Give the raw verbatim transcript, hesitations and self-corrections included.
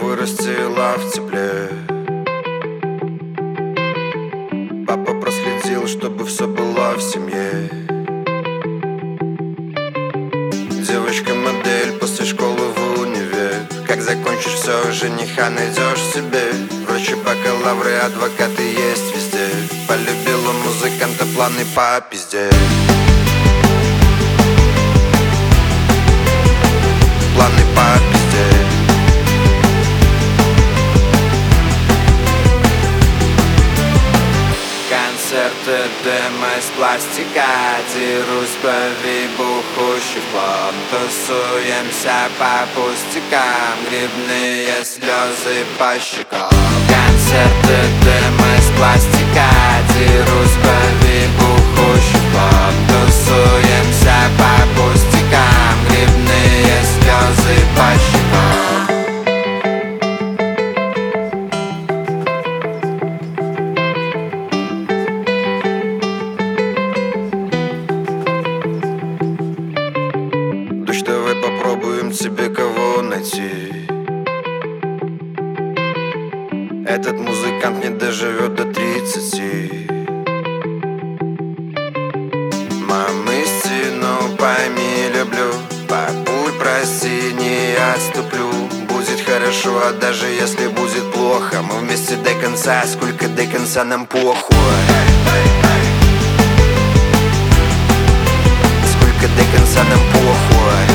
вырастила в тепле. Папа проследил, чтобы все было в семье. Девочка-модель после школы в универ. Как закончишь все, жениха найдешь себе. Врачи, бакалавры, адвокаты есть везде. Полюбила музыканта, планы по пизде. Планы по пизде. Концерты, демо из пластика. Дерусь по вибухущий флот. Тусуемся по пустякам. Грибные слезы по щекам. Концерты, демо из пластика. Дерусь по вибухущий флот. Тусуемся по пустякам. Грибные слезы по щекам. Дочь, давай попробуем тебе кого найти. Этот музыкант не доживет до тридцати. Мамы стену пойми, люблю. Папуль, прости, не отступлю. Будет хорошо, а даже если будет плохо, мы вместе до конца, сколько до конца нам похуй. Сколько до конца нам похуй.